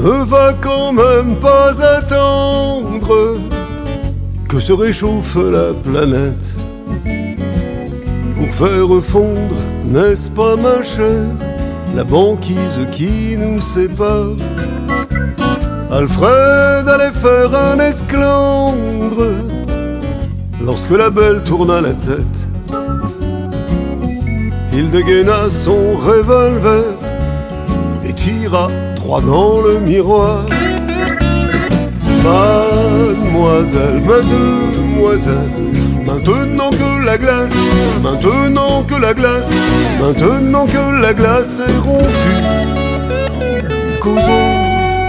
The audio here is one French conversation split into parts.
ne va quand même pas attendre que se réchauffe la planète pour faire fondre, n'est-ce pas ma chère, la banquise qui nous sépare. Alfred allait faire un esclandre lorsque la belle tourna la tête. Il dégaina son revolver et tira droit dans le miroir. Mademoiselle, mademoiselle, maintenant que la glace, maintenant que la glace, maintenant que la glace est rompue, causons.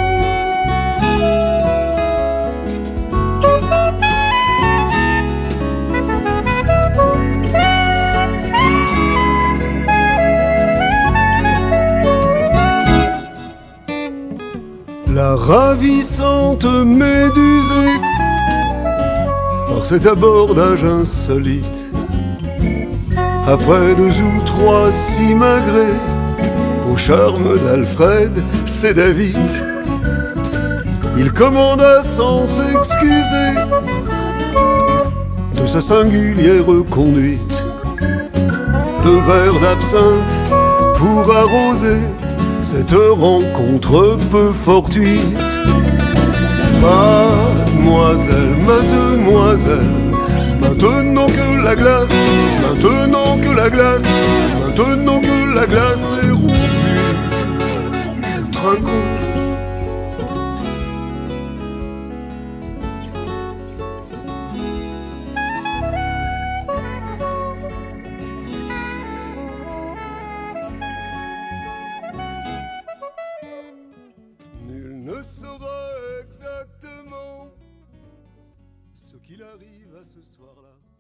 La ravissante médusée par cet abordage insolite, après 2 ou 3 simagrées au charme d'Alfred, c'est David. Il commanda sans s'excuser de sa singulière conduite 2 verres d'absinthe pour arroser cette rencontre peu fortuite. Mademoiselle, mademoiselle, maintenant que la glace, maintenant que la glace, maintenant que la glace est rompue, trinquons. Ne saura exactement ce qu'il arrive à ce soir-là.